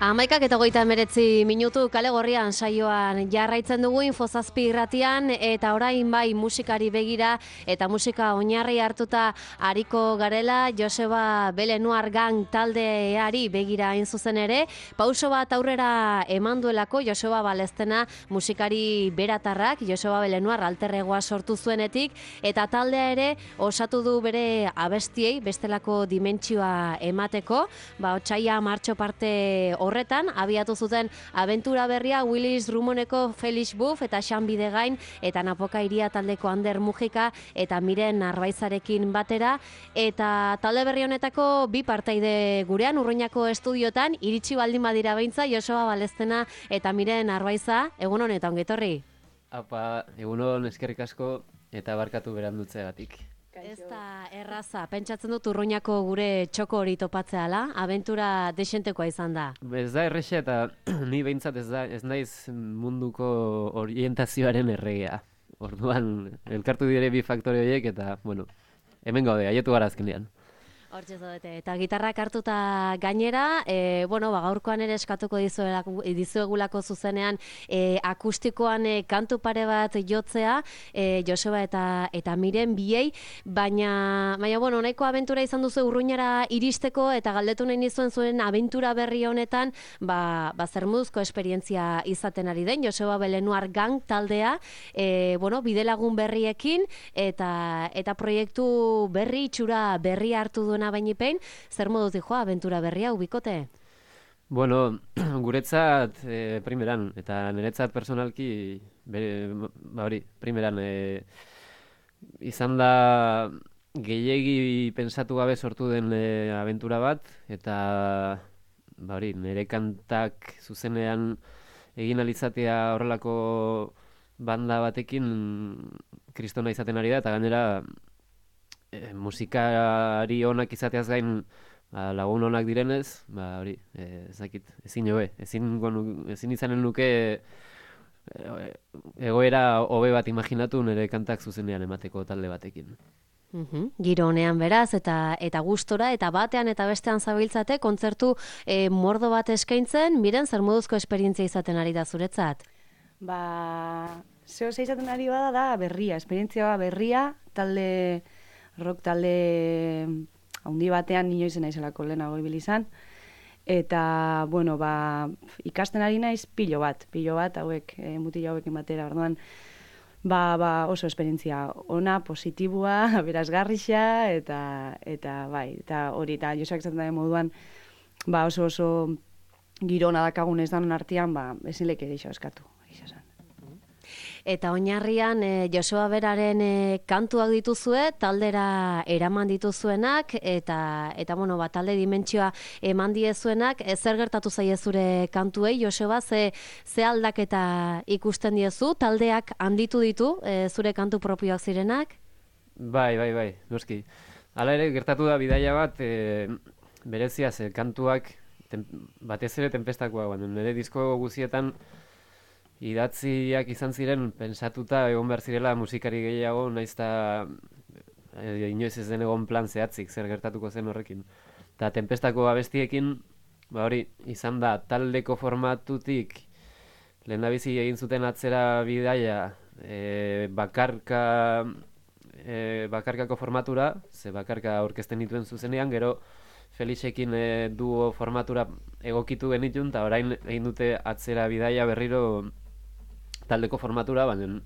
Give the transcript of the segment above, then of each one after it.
11:39 kale gorrian saioan jarraitzen dugu Infozazpi irratian eta orain bai musikari begira eta musika oinarri hartuta ariko garela Joseba Belenuar Gang taldeari begira hain zuzen ere, pauso bat aurrera eman duelako Joseba Balestena musikari beratarrak, Joseba Belenuar alterregoa sortu zuenetik eta taldea ere osatu du bere abestiei bestelako dimentsioa emateko, otsaia martxo parte horretan, abiatu zuten abentura berria Willis Rumoneko Felix Buff eta Xan Bidegain eta Napoka Iria taldeko Ander Mujika eta Miren Arbaizarekin batera eta talde berri honetako bi partaide gurean Urruñako estudiotan iritsi baldin badira beintza Joseba Balestena eta Miren Arbaiza, egun hon eta ongetorri. Apa, egunon eskerrik asko eta barkatu berandutzeagatik. Ez da erraza, pentsatzen dut Urruñako gure txoko hori topatzeala, abentura desentekoa izan da. Ez da errexe eta ni behintzat ez naiz munduko orientazioaren erregea. Orduan, elkartu dire bi faktore horiek eta, bueno, hemen gaude, aietu gara azkenean. Hortxe zaudete, eta gitarrak hartuta gainera, gaurkoan ere eskatuko dizuegulako zuzenean akustikoan kantu pare bat jotzea, Joseba eta Miren biei, baina nahiko abentura izan duzu Urruñara iristeko eta galdetu nahi nizuen zuen abentura berri honetan, zer moduzko esperientzia izaten ari den, Joseba Belenuar Gang taldea, bidelagun berriekin eta proiektu berri, itxura berri hartu duen bainipein, zer moduz dijoa abentura berria ubikote? Bueno, guretzat primeran, eta niretzat personalki, primeran, izan da gehiegi pensatu gabe sortu den abentura bat, eta nire kantak zuzenean egin alizatea horrelako banda batekin kristona izaten ari da, eta gainera musikari onak izateaz gain lagun onak direnez, ezin izanen nuke egoera hobe bat imaginatu nire kantak zuzenean emateko talde batekin. Giro honean beraz, eta gustora, eta batean eta bestean zabiltzate, kontzertu mordo bat eskaintzen, Miren, zer moduzko esperientzia izaten ari da zuretzat? Zeo izaten ari bada da berria, esperientzia berria, rock talde handi batean inoizen naizelako lehenago ibili izan. Eta, ikasten ari naiz pilo bat hauek, mutila hauekin batera, orduan, oso esperientzia ona, positibua, berazgarrixa, eta hori, eta Joseak izaten da moduan, oso girona dakagun ez danon artean, ezin leke ere eskatu. Eta oinarrian Joseba Beraren kantuak dituzue, taldera eraman dituzuenak, eta talde dimentsioa eman diezuenak, zer gertatu zaie zure kantuei, Joseba, ze aldaketa ikusten diezu, taldeak handitu ditu, zure kantu propioak zirenak? Bai, noski. Hala ere, gertatu da bidaia bat, berezia ze kantuak, batez ere tenpestakoa, nire disko guzietan, idatziak izan ziren, pensatuta egon behar zirela musikari gehiago, naizta inoiz ez den egon plan zehatzik zer gertatuko zen horrekin. Eta tenpestako abestiekin, izan da, taldeko formatutik lehendabizi egin zuten atzera bidaia bakarkako formatura, ze bakarka aurkezten dituen zuzenean, gero Felixekin duo formatura egokitu genitun, eta orain egin dute atzera bidaia berriro taldeko formatura, baina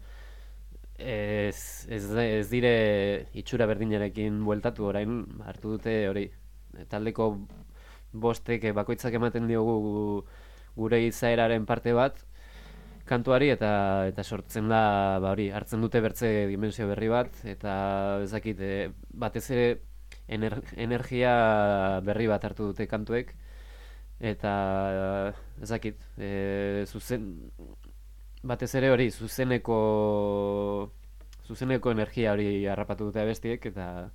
ez dire itxura berdinarekin bueltatu, orain hartu dute hori taldeko bostek bakoitzak ematen diogu gure izaeraren parte bat kantuari eta sortzen da hartzen dute bertze dimensio berri bat eta ezakit batez ere energia berri bat hartu dute kantuek eta ezakit batez ere hori zuzeneko energia hori harrapatu dute abestiek eta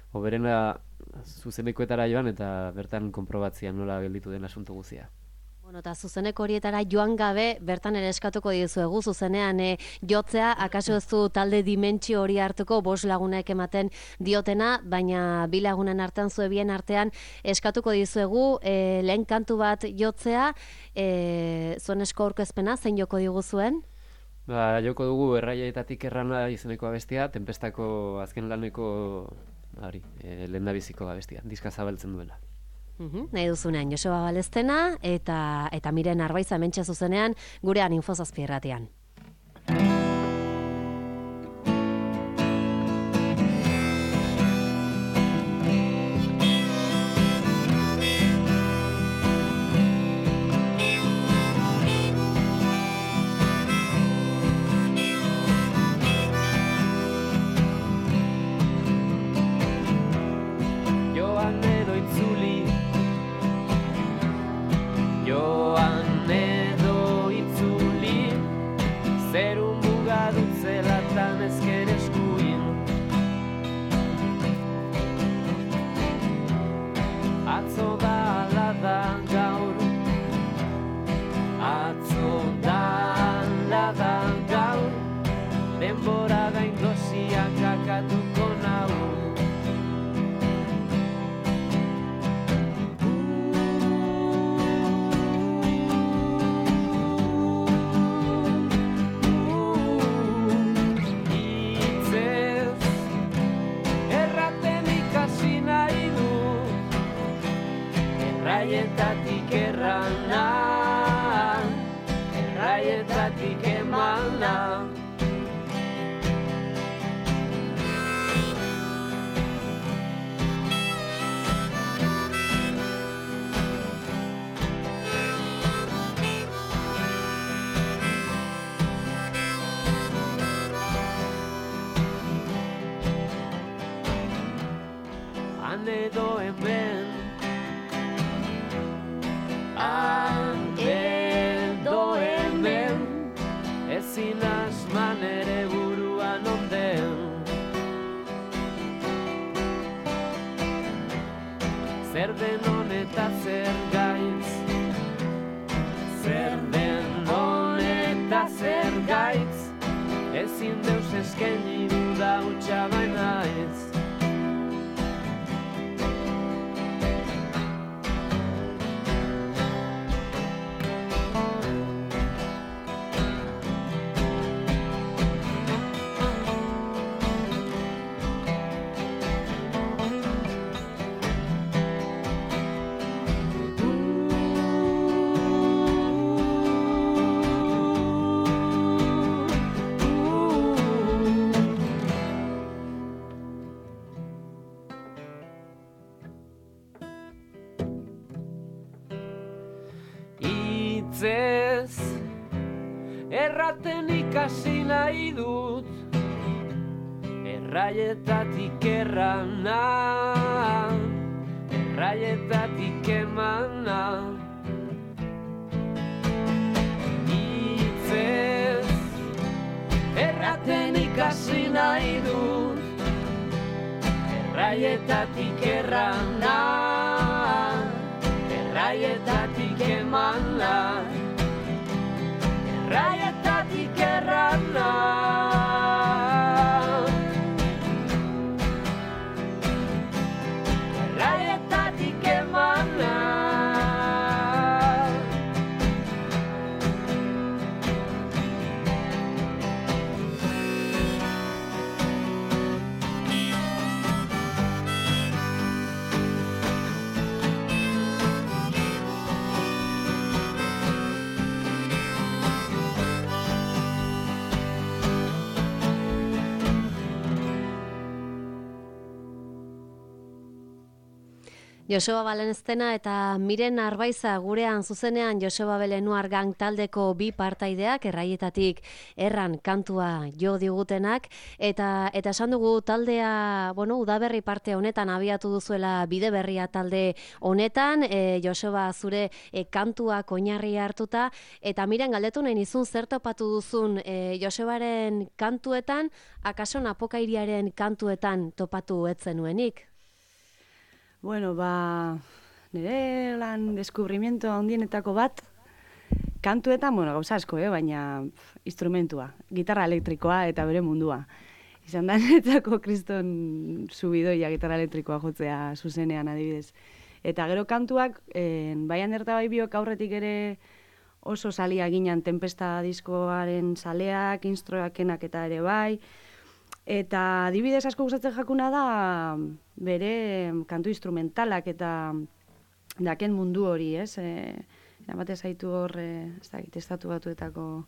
hoberena zuzenekoetara joan eta bertan konprobatzea nola gelditu den asunto guzia. Bueno, eta zuzeneko horietara joan gabe, bertan ere eskatuko dizuegu, zuzenean jotzea, akaso ez du talde dimentsio hori hartuko, 5 lagunek ematen diotena, baina 2 lagunen artean, zuebien artean, eskatuko dizuegu, lehen kantu bat jotzea, zuen esko aurkezpena, zein joko diguzuen? Joko dugu Erraietatik Errana izeneko abestia, Tempestako azken laneko lehendabiziko abestia, diska zabaltzen duela. Nahi duzunean, Joseba Balestena eta Miren Arbaiza hementxe zuzenean gurean Info7 irratian. Erraietatik errana, erraietatik emana. Han edo hemen, edo hemen, ezin asman ere buruan onden. Zer den honeta zer gaitz, zer den honeta zer gaitz, ezin deus eskaini duda hutsa baina ez. Hitzez erraten ikasi nahi dut, erraietatik errana, erraietatik emana. Hitzez erraten ikasi nahi dut, erraietatik errana, erraietatik emana, erraietatik errana. Erraietatik emana. Joseba Balestena eta Miren Arbaiza gurean zuzenean Joseba Belenuar gang taldeko 2 partaideak Erraietatik erran kantua jo digutenak eta esan dugu taldea, udaberri parte honetan abiatu duzuela bide berria talde honetan, Joseba zure kantuak oinarri hartuta eta Miren galdetu nahi nizun zer topatu duzun Josebaren kantuetan, akaso Napokairiaren kantuetan topatu ez zenuenik? Bueno, nire lan deskubrimiento handienetako bat, kantuetan, bueno, gauza asko, baina instrumentua, gitarra elektrikoa eta bere mundua. Izan da netzako kriston subidoia gitarra elektrikoa jotzea zuzenean adibidez. Eta gero kantuak, bai Ander eta bai biok aurretik ere oso salia ginen Tempesta diskoaren saleak, instroakenak eta ere bai. Eta adibidez asko gustatzen jakuna da bere kantu instrumentalak eta daken mundu hori, ez? Eramaten zaitu hor, ez dakit, estatu batuetako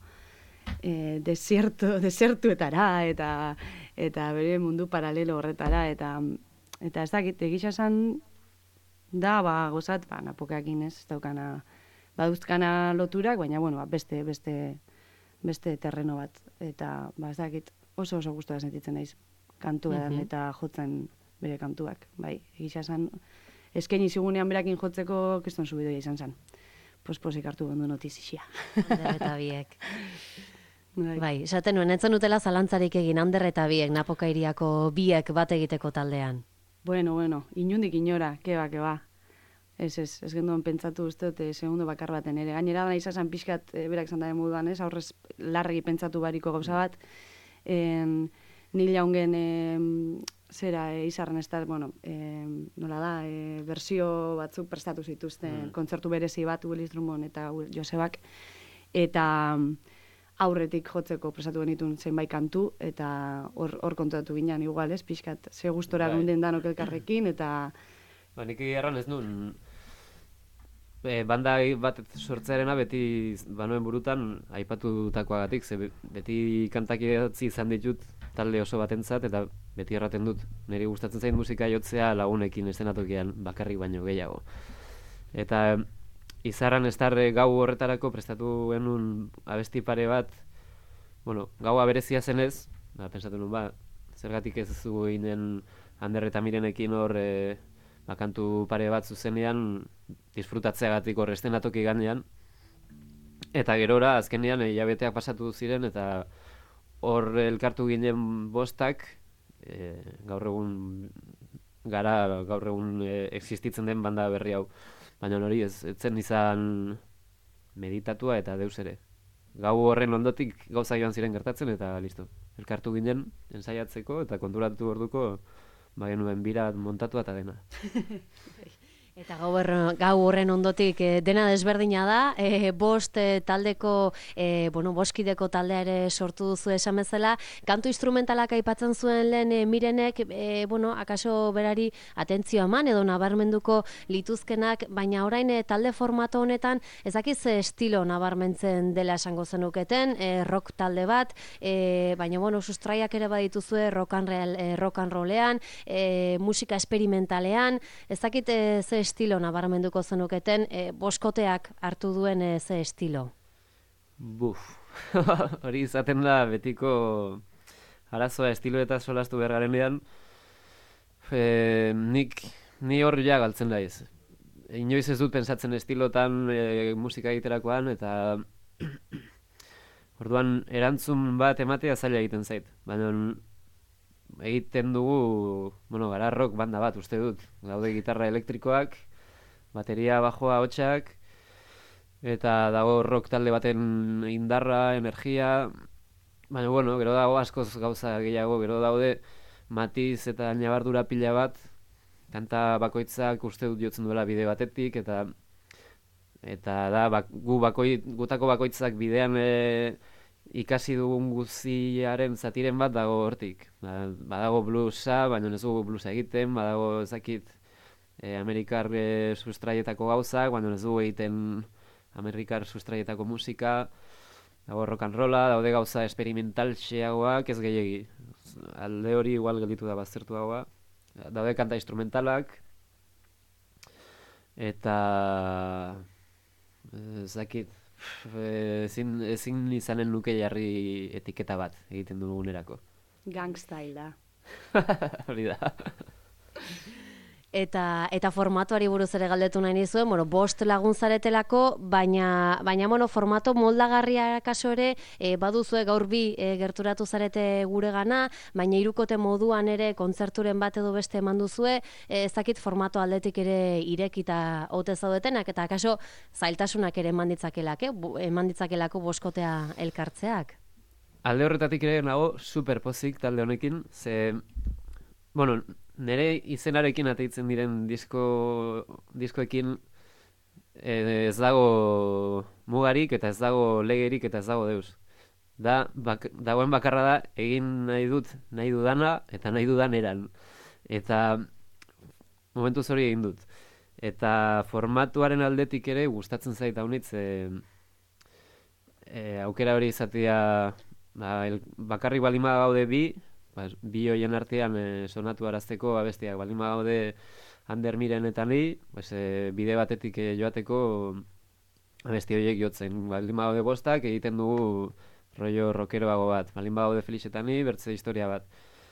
desertuetara eta bere mundu paralelo horretara eta ez dakit, egisa esan da, gozat, napokeakin ez daukana, baduzkana loturak, baina, bueno, beste terreno bat, eta, ez dakit, oso gustora sentitzen naiz kantuetan eta jotzen bere kantuak, bai, egisa esan, eskaini zigunean berakin jotzeko kriston subidoia izan zen. Posik hartu gondu notizia. Ander eta biek. Bai, esaten nuen, entzun utela zalantzarik egin Ander eta biek, Napoka hiriako biek bat egiteko taldean. Bueno, inundik inora, keba. Ez genduan pentsatu uste dute segundo bakar baten ere. Gainera da izan pixkat, berak zandaren moduan, ez? Aurrez larregi pentsatu bariko gauza bat. Nil jaungen izarren ez da, bueno, nola da, bersio batzuk prestatu zituzten, kontzertu berezi bat Willis Drummond eta Josebak, eta aurretik jotzeko prestatu genitun zenbait kantu, eta hor kontatu ginen igual, ez, pixkat, ze gustora gunden danok elkarrekin, eta... Nik egarran ez nuen, banda bat sortzearena beti banoen burutan aipatutakoagatik, ze beti kantak idatzi izan ditut talde oso batentzat, eta beti erraten dut, niri gustatzen zain musika jotzea lagunekin estenatokian bakarrik baino gehiago. Eta izarran estarre gau horretarako prestatu genuen abesti pare bat, bueno, gaua berezia zenez, pensatu nuen, zergatik ez zu ginen Ander eta Mirenekin hor kantu pare bat zuzenean disfrutatzeagatik hor estenatoki ganean. Eta gerora, azkenean, hilabeteak pasatu ziren, eta hor elkartu ginen bostak, gaur egun existitzen den banda berri hau. Baina hori ez zen izan meditatua eta deus ere. Gau horren ondotik gauza joan ziren gertatzen eta listo. Elkartu ginen, ensaiatzeko eta konturatu orduko genuen bira montatua eta dena. Eta gau horren ondotik dena desberdina da, bost taldeko, boskideko taldea ere sortu duzu esan bezala, kantu instrumentalak aipatzen zuen lehen Mirenek, akaso berari atentzioa eman edo nabarmenduko lituzkenak, baina orain talde formato honetan ezakiz estilo nabarmentzen dela esango zenuketen, rock talde bat, baina sustraiak ere badituzue rock and rollean, musika esperimentalean, ezakit ze estilo nabarmenduko zenuketen, boskoteak hartu duen ze estilo? Hori izaten da betiko arazoa estilo eta solastu bergarenean, ni hor ja galtzen daiz. Inoiz ez dut pensatzen estilotan musika egiterakoan, eta orduan erantzun bat ematea zaila egiten zait. Baina egiten dugu, gara rock banda bat, uste dut. Daude gitarra elektrikoak, bateria, bajoa, hotxak, eta dago rock talde baten indarra, energia, baina gero dago askoz gauza gehiago, gero daude matiz eta nabardura pila bat, kanta bakoitzak uste dut jotzen duela bide batetik, eta da, gutako bakoitzak bidean ikasi dugun guziaren zatiren bat dago hortik. Badago bluesa, baina ez dugu bluesa egiten, badago ezakit amerikar sustraietako gauzak, baina ez dugu egiten amerikar sustraietako musika, dago rock and rolla, daude gauza experimentalxeagoak ez gehiegi. Alde hori igual gelditu da baztertuagoa. Daude kanta instrumentalak, eta ezakit, ezin izanen nuke jarri etiketa bat egiten dugunerako. Gangstyle da. Hori da. Eta formatuari buruz ere galdetu nahi nizuen, bueno, 5 lagun zaretelako, baina bueno, formato moldagarria kaso ere, baduzue gaur 2 gerturatu zarete guregana, baina 3 moduan ere kontzerturen bat edo beste eman duzue, ez dakit formato aldetik ere irekita ote zaudetenak, eta kaso zailtasunak ere eman ditzakelako 5 elkartzeak. Alde horretatik ere nago superpozik talde honekin, ze, bueno, nire izenarekin ateitzen diren diskoekin ez dago mugarik eta ez dago legerik eta ez dago deus. Dagoen bakarra da egin nahi dudana eta nahi dudan eran. Eta momentuz hori egin dut. Eta formatuaren aldetik ere gustatzen zait haunitz aukera hori izatea bakarrik balima gaude bi hoien artean sonatu arazteko abestiak balima gaude Ander Miren eta ni, bide batetik joateko abesti horiek jotzen. Balima gaude 5 egiten dugu rollo rockeroago bat. Balima gaude Felix eta ni, bertze historia bat.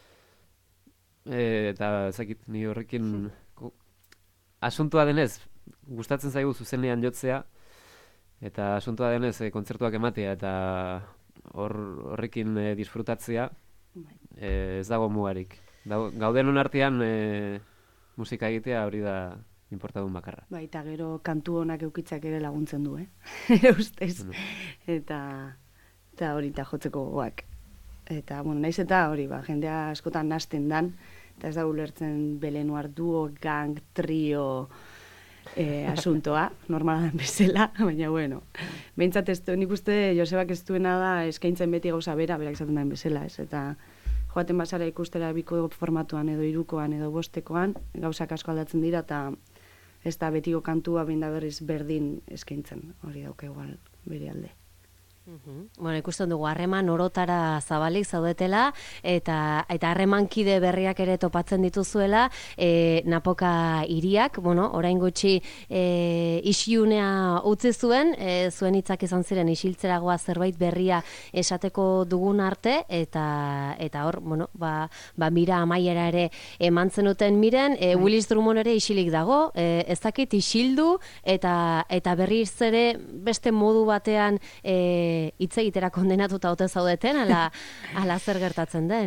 Eta ezakit ni horrekin asuntua denez, gustatzen zaigu zuzenean jotzea, eta asuntua denez kontzertuak ematea eta horrekin disfrutatzea, ez dago mugarik. Gaudenon artean musika egitea hori da inportadun bakarra. Eta gero kantu honak eukitzak ere laguntzen du, ere ustez. Eta hori eta jotzeko gogoak. Eta, bueno, naiz eta hori, jendea askotan nasten dan, eta ez da ulertzen Belenuar duo, gang, trio, asuntoa, normala den bezala, baina bueno. Behintzat nik uste Josebak ez duena da eskaintzen beti gauza berak izaten den bezala, ez? Eta joaten bazara ikustera 2 formatuan edo 3koan edo 5koan, gauzak asko aldatzen dira, eta ez da betiko kantua behin da berriz berdin eskaintzen, hori dauka igual bere alde. Bueno, ikusten dugu harreman orotara zabalik zaudetela eta harremankide berriak ere topatzen dituzuela, Napoka hiriak, bueno, orain gutxi isiunea utzi zuen, zuen hitzak izan ziren isiltzeragoa zerbait berria esateko dugun arte, eta hor, bueno, mira amaiera ere eman zenuten Miren, Willis Drummond ere isilik dago, ez dakit isildu eta berriz ere beste modu batean hitz egitera kondenatuta ote zaudeten, ala zer gertatzen den?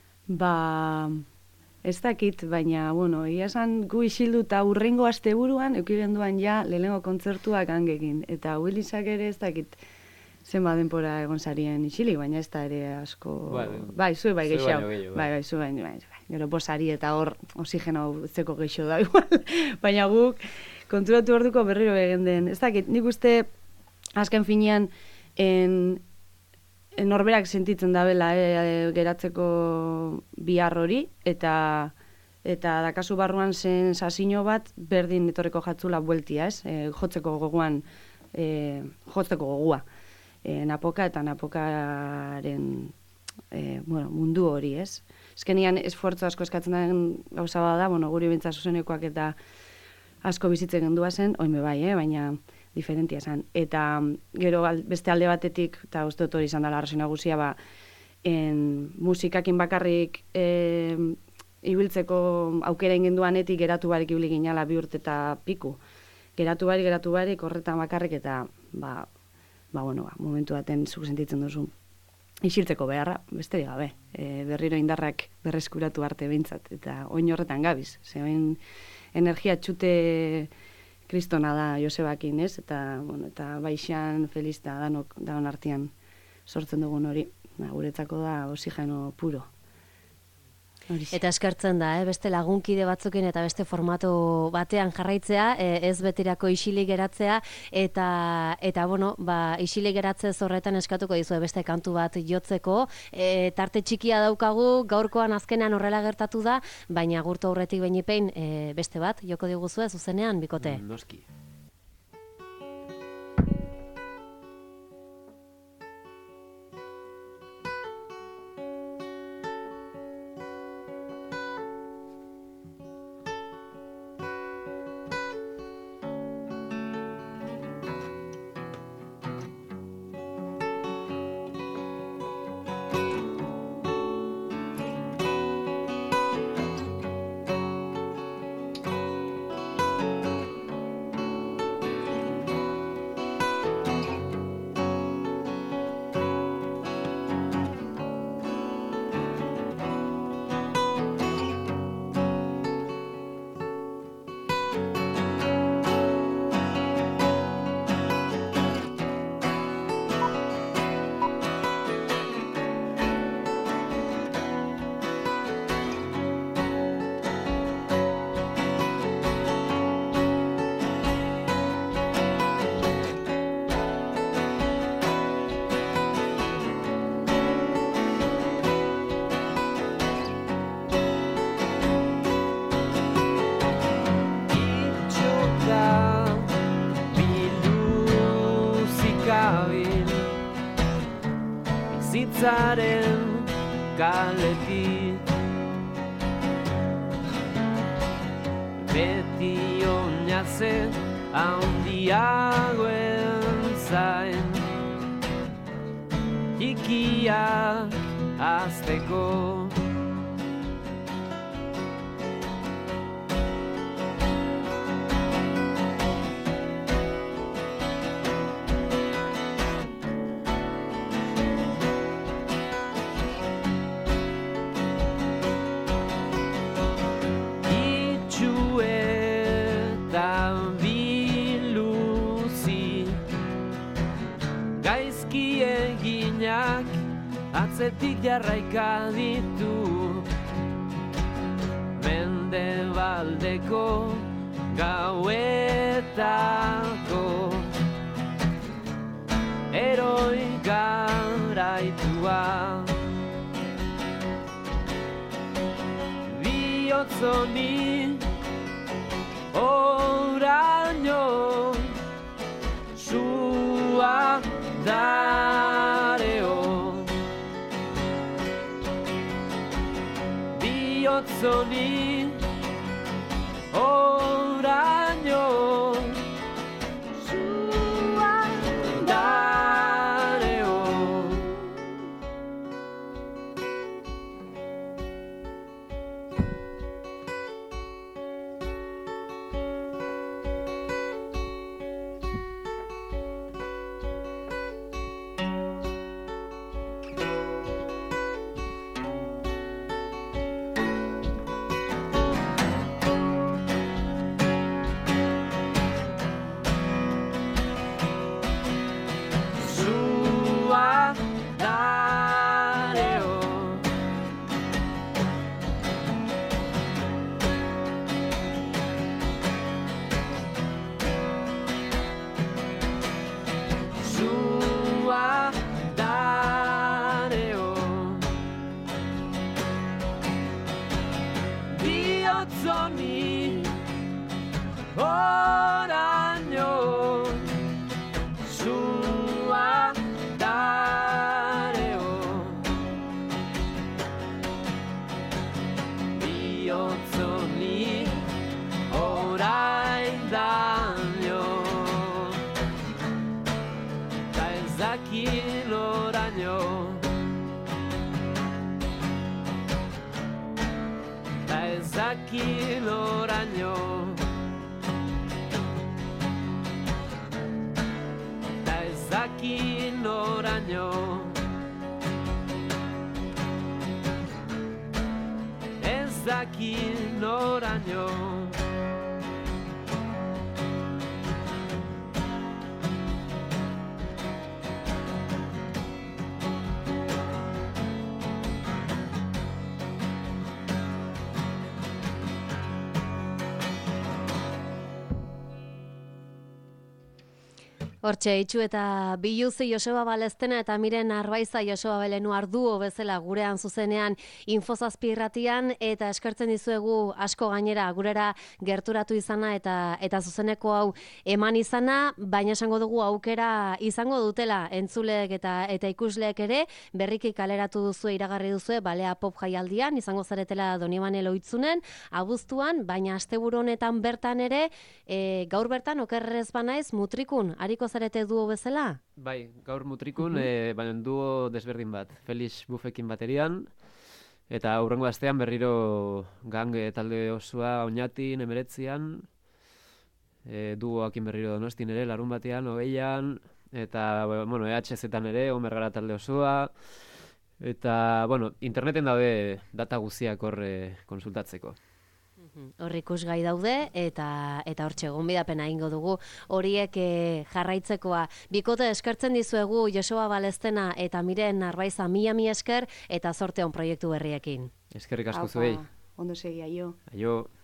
Ez dakit, baina, bueno, egia esan gu isildu eta hurrengo asteburuan eukigenduan ja lehenengo kontzertuak hangekin. Eta Willisak ere ez dakit zenba denpora egon sarien isilik, baina ez da ere asko... Bai, zue bai gehiago. Bai, zue bai. Gero posari eta hor oxigeno zeko gehiago da igual. Baina guk konturatu orduko berriro egin den. Ez dakit, nik uste azken finean norberak sentitzen dabela geratzeko bihar hori, eta dakazu barruan sensazio bat berdin etorreko jatzula bueltia, ez? Jotzeko gogoan, jotzeko gogoa. Napoka eta Napokaren mundu hori, ez? Ezkenian esfortzu asko eskatzen den gauza bada, guri bintza zuzenekoak eta asko bizitzen gendua zen, oime bai, baina diferentia esan. Eta gero beste alde batetik, eta uste dut hori izan dela arrazoi nagusia, musikakin bakarrik ibiltzeko aukera ingenduanetik geratu barik ibili ginala 2 urte eta piku. Geratu barik, horretan bakarrik eta, momentu baten zuk sentitzen duzu isiltzeko beharra, besterik gabe. Berriro indarrak berreskuratu arte behintzat, eta oin horretan gabiz. Ze oin energia txute kristona da Josebakin, ez? Eta Baixan, Feliz da danon artean sortzen dugun hori. Guretzako da oxigeno puro. Eta eskertzen da, beste lagunkide batzukin eta beste formato batean jarraitzea, ez betirako isilik geratzea, eta isilik geratze horretan eskatuko dizue beste kantu bat jotzeko, tarte txikia daukagu, gaurkoan azkenean horrela gertatu da, baina agurtu aurretik behinepein beste bat, joko diguzue zuzenean, bikote? Noski. bizitzaren kaletik. Beti oinaze handiagoen zain, txikiak hazteko. Atzetik jarraika ditu Mendebaldeko gauetako heroi garaitua. Bihotz honi oraino sua dareo. Bihotz honi oraino sua dareo. Noraino ta ez daki noraino ez daki noraino. Hortxe, itxu eta biluzi Joseba Balestena eta Miren Arbaiza Joseba Belenu arduo bezala gurean zuzenean Infozazpi irratian, eta eskertzen dizuegu asko gainera gurera gerturatu izana eta zuzeneko hau eman izana, baina esango dugu aukera izango dutela entzuleek eta ikusleek ere, berriki kaleratu duzue, iragarri duzue, Balea Pop jaialdian, izango zaretela Donibane Loitzunen, abuztuan, baina asteburu honetan bertan ere, gaur bertan, okerrez banaiz, Mutrikun, hariko zarete duo bezala? Bai, gaur Mutrikun, baina duo desberdin bat. Felix Buffekin baterian, eta aurrengo astean berriro gange talde osoa Oñatin, Emeretzian, duoakin berriro Donostin ere, larun batean, 20an, eta, bueno, EHZ-etan ere, Omer Gara talde osoa, eta, bueno, interneten daude data guziak horre konsultatzeko. Hor ikusgai daude eta hortxe gonbidapena egingo dugu horiek jarraitzekoa. Bikote eskertzen dizuegu Joseba Balestena eta Miren Arbaiza, mila esker eta zorte on proiektu berriekin. Eskerrik asko zuei. Ondo segi, aio. Aio.